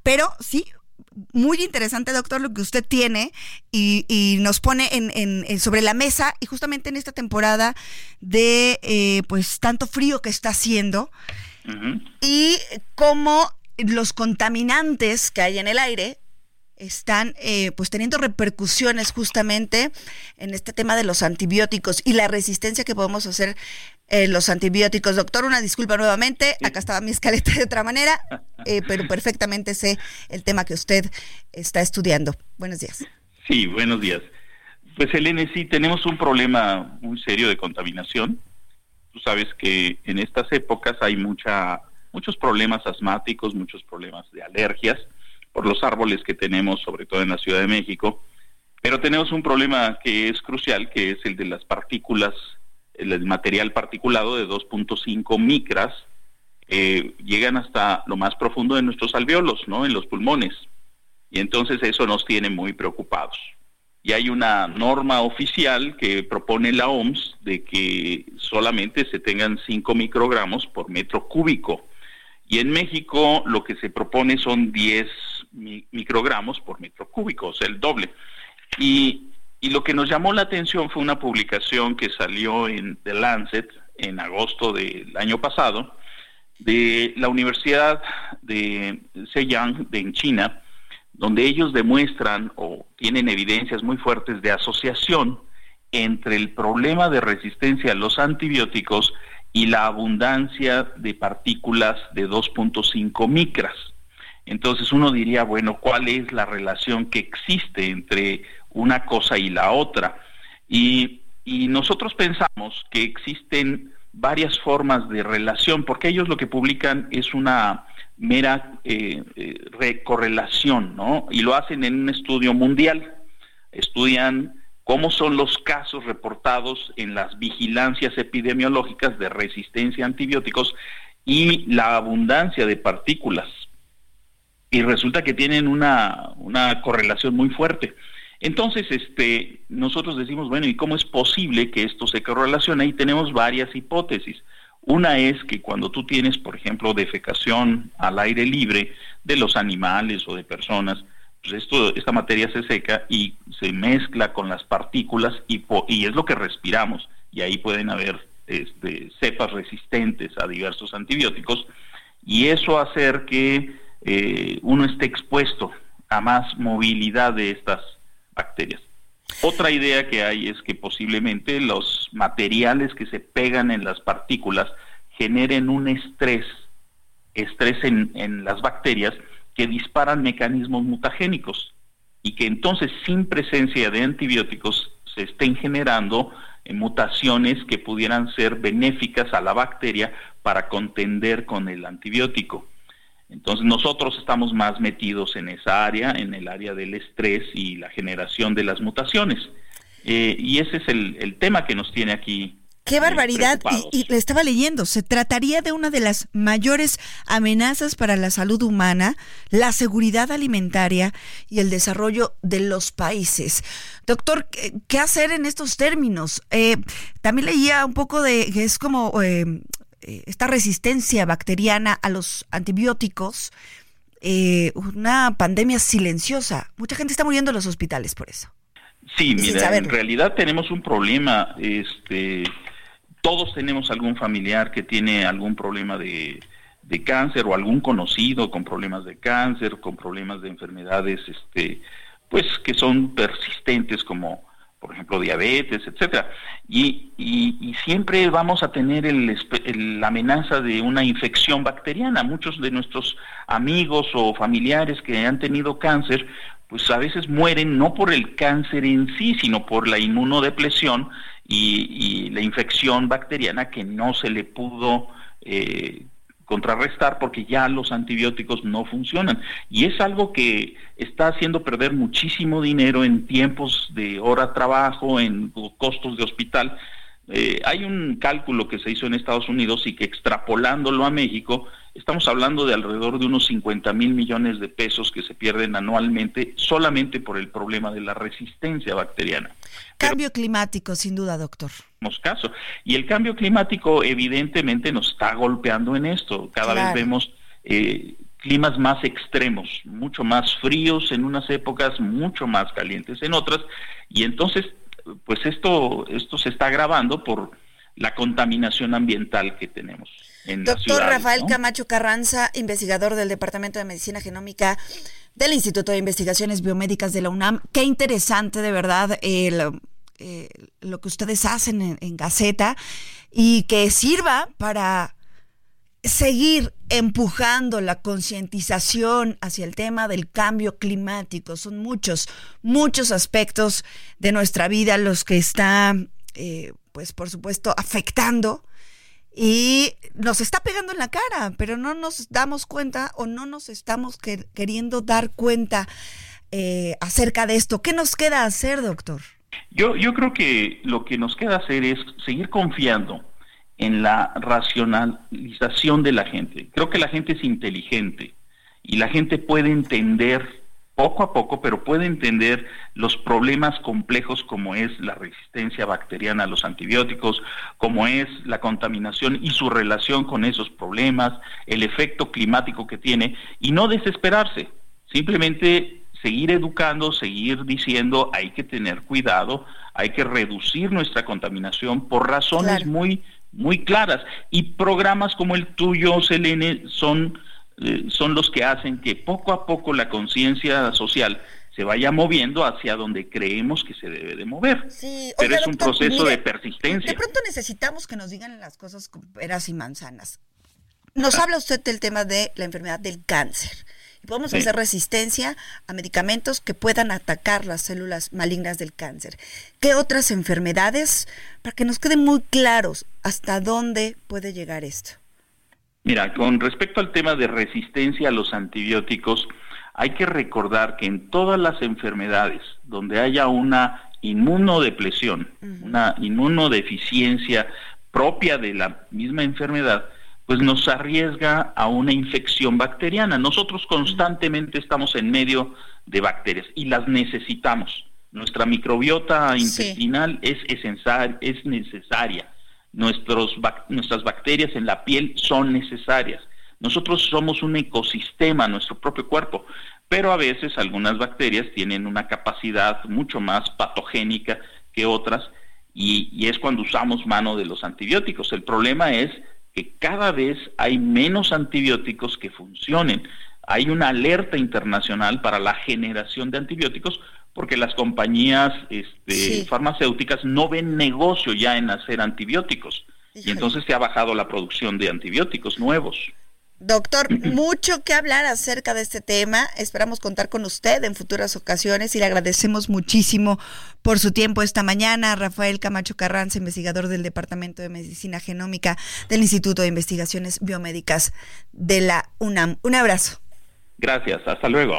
Pero sí, muy interesante, doctor, lo que usted tiene y nos pone sobre la mesa, y justamente en esta temporada de pues tanto frío que está haciendo, Uh-huh. y cómo los contaminantes que hay en el aire están pues teniendo repercusiones justamente en este tema de los antibióticos y la resistencia que podemos hacer los antibióticos. Doctor, una disculpa nuevamente, acá estaba mi escaleta de otra manera, pero perfectamente sé el tema que usted está estudiando. Buenos días. Sí, buenos días. Pues Elena, sí, tenemos un problema muy serio de contaminación. Tú sabes que en estas épocas hay muchos problemas asmáticos, muchos problemas de alergias, por los árboles que tenemos, sobre todo en la Ciudad de México, pero tenemos un problema que es crucial, que es el de las partículas, el material particulado de 2.5 micras, llegan hasta lo más profundo de nuestros alvéolos, ¿no?, en los pulmones, y entonces eso nos tiene muy preocupados. Y hay una norma oficial que propone la OMS de que solamente se tengan 5 microgramos por metro cúbico. Y en México lo que se propone son 10 microgramos por metro cúbico, o sea, el doble. Y lo que nos llamó la atención fue una publicación que salió en The Lancet en agosto del año pasado, de la Universidad de Zhejiang en China, donde ellos demuestran o tienen evidencias muy fuertes de asociación entre el problema de resistencia a los antibióticos y la abundancia de partículas de 2.5 micras. Entonces uno diría, bueno, ¿cuál es la relación que existe entre una cosa y la otra? Y nosotros pensamos que existen varias formas de relación, porque ellos lo que publican es una mera correlación, ¿no? Y lo hacen en un estudio mundial. Estudian cómo son los casos reportados en las vigilancias epidemiológicas de resistencia a antibióticos y la abundancia de partículas. Y resulta que tienen una correlación muy fuerte. Entonces, nosotros decimos, bueno, ¿y cómo es posible que esto se correlacione? Y tenemos varias hipótesis. Una es que cuando tú tienes, por ejemplo, defecación al aire libre de los animales o de personas, pues esta materia se seca y se mezcla con las partículas y es lo que respiramos, y ahí pueden haber cepas resistentes a diversos antibióticos, y eso hacer que uno esté expuesto a más movilidad de estas bacterias. Otra idea que hay es que posiblemente los materiales que se pegan en las partículas generen un estrés en las bacterias que disparan mecanismos mutagénicos, y que entonces sin presencia de antibióticos se estén generando mutaciones que pudieran ser benéficas a la bacteria para contender con el antibiótico. Entonces nosotros estamos más metidos en esa área, en el área del estrés y la generación de las mutaciones. Y ese es el tema que nos tiene aquí. ¡Qué barbaridad! Y le estaba leyendo, se trataría de una de las mayores amenazas para la salud humana, la seguridad alimentaria y el desarrollo de los países. Doctor, ¿qué hacer en estos términos? También leía un poco de que es como esta resistencia bacteriana a los antibióticos, una pandemia silenciosa. Mucha gente está muriendo en los hospitales por eso. Sí, mira, en realidad tenemos un problema, todos tenemos algún familiar que tiene algún problema de cáncer, o algún conocido con problemas de cáncer, con problemas de enfermedades, pues que son persistentes, como por ejemplo diabetes, etcétera. Y siempre vamos a tener la amenaza de una infección bacteriana. Muchos de nuestros amigos o familiares que han tenido cáncer, pues a veces mueren no por el cáncer en sí, sino por la inmunodepresión y la infección bacteriana que no se le pudo contrarrestar porque ya los antibióticos no funcionan. Y es algo que está haciendo perder muchísimo dinero en tiempos de hora trabajo, en costos de hospital. Hay un cálculo que se hizo en Estados Unidos y que extrapolándolo a México, estamos hablando de alrededor de unos 50,000 millones de pesos que se pierden anualmente solamente por el problema de la resistencia bacteriana. Cambio climático, sin duda, doctor. Caso. Y el cambio climático evidentemente nos está golpeando en esto. Cada vez vemos climas más extremos, mucho más fríos en unas épocas, mucho más calientes en otras, y entonces pues esto se está agravando por la contaminación ambiental que tenemos en las ciudades. Doctor Rafael Camacho Carranza, investigador del Departamento de Medicina Genómica del Instituto de Investigaciones Biomédicas de la UNAM. Qué interesante, de verdad, lo que ustedes hacen en Gaceta, y que sirva para seguir empujando la concientización hacia el tema del cambio climático. Son muchos aspectos de nuestra vida los que están, pues por supuesto, afectando, y nos está pegando en la cara, pero no nos damos cuenta, o no nos estamos queriendo dar cuenta acerca de esto. ¿Qué nos queda hacer, doctor? Yo creo que lo que nos queda hacer es seguir confiando en la racionalización de la gente. Creo que la gente es inteligente y la gente puede entender poco a poco, pero puede entender los problemas complejos como es la resistencia bacteriana a los antibióticos, como es la contaminación y su relación con esos problemas, el efecto climático que tiene, y no desesperarse, simplemente seguir educando, seguir diciendo hay que tener cuidado, hay que reducir nuestra contaminación por razones muy claras, y programas como el tuyo, Selene, son los que hacen que poco a poco la conciencia social se vaya moviendo hacia donde creemos que se debe de mover. Sí, pero oiga, es un doctor, proceso mire, de persistencia. De pronto necesitamos que nos digan las cosas con peras y manzanas. Nos habla usted del tema de la enfermedad del cáncer. Podemos hacer resistencia a medicamentos que puedan atacar las células malignas del cáncer. ¿Qué otras enfermedades? Para que nos quede muy claros hasta dónde puede llegar esto. Mira, con respecto al tema de resistencia a los antibióticos, hay que recordar que en todas las enfermedades donde haya una inmunodepresión, una inmunodeficiencia propia de la misma enfermedad, pues nos arriesga a una infección bacteriana. Nosotros constantemente estamos en medio de bacterias y las necesitamos. Nuestra microbiota intestinal es necesaria. Nuestras bacterias en la piel son necesarias. Nosotros somos un ecosistema, nuestro propio cuerpo, pero a veces algunas bacterias tienen una capacidad mucho más patogénica que otras, y es cuando usamos mano de los antibióticos. El problema es que cada vez hay menos antibióticos que funcionen. Hay una alerta internacional para la generación de antibióticos porque las compañías farmacéuticas no ven negocio ya en hacer antibióticos. Y entonces se ha bajado la producción de antibióticos nuevos. Doctor, mucho que hablar acerca de este tema. Esperamos contar con usted en futuras ocasiones y le agradecemos muchísimo por su tiempo esta mañana. Rafael Camacho Carranza, investigador del Departamento de Medicina Genómica del Instituto de Investigaciones Biomédicas de la UNAM. Un abrazo. Gracias, hasta luego.